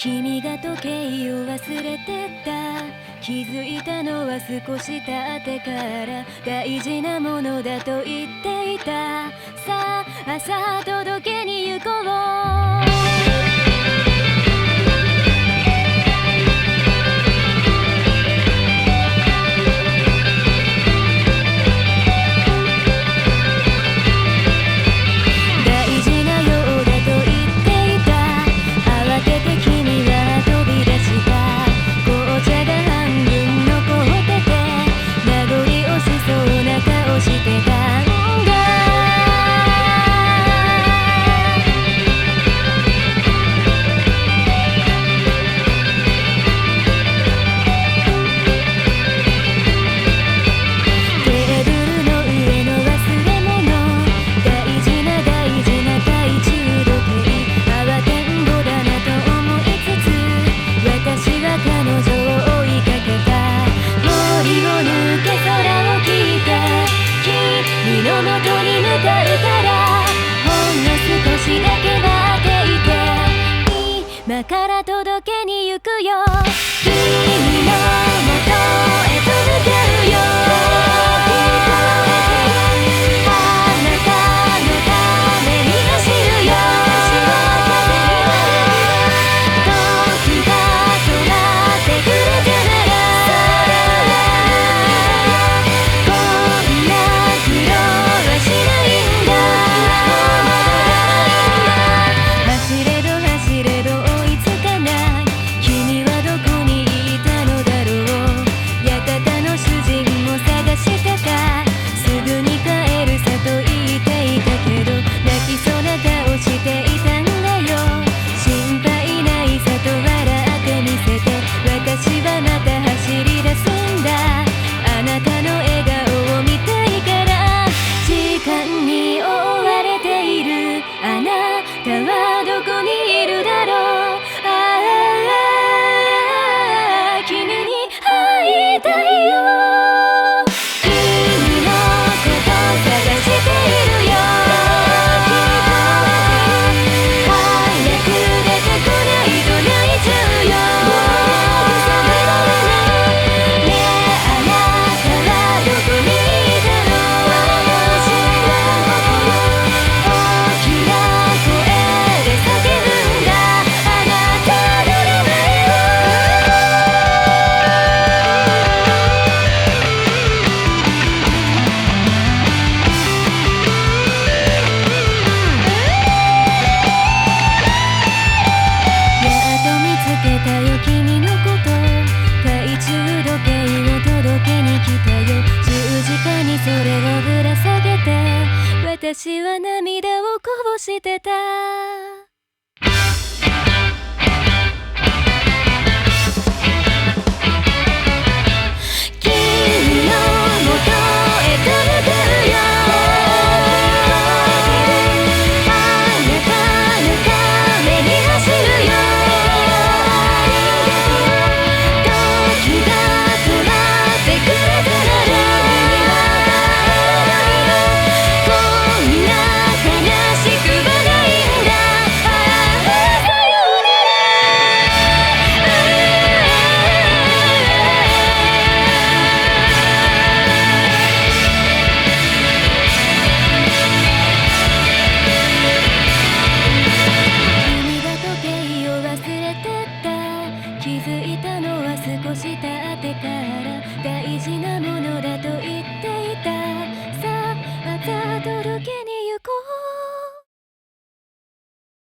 君が時計を忘れてた。気づいたのは少し経ってから。大事なものだと言っていた。さあさあ届けに行こう。今から届けに行くよ。君の元へと向かうよ。あなたのために走るよ。時が止まってくれたなら、こんな苦労はしないんだ。走れど走れど私は涙をこぼしてた。気づいたのは少し経ってから。大事なものだと言っていた。